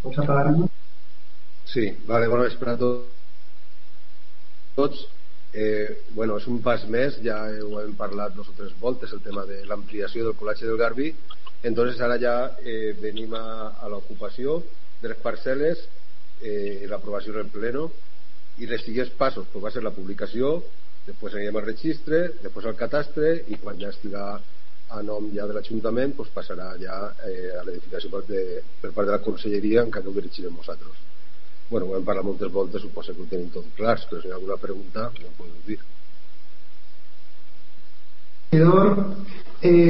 Pots apagar-me? Sí, vale, bona vespre a tots. Bueno, és un pas més, ja ho hem parlat 2 o 3 voltes, el tema de l'ampliació del col·legi del Garbí. Entonces ara ja venim a l'ocupació de les parcel·les, l'aprovació del pleno, i els siguients passos pues va ser la publicació, després anirem al registre, després al catastre, i quan ja estiga a nom ja de l'Ajuntament pues passarà ja a l'edificació per part de la conselleria, encara que ho dirigirem nosaltres. Bueno, ho hem parlat moltes voltes, suposo que ho tenim tot clar, però si hi ha alguna pregunta, no ho podeu dir.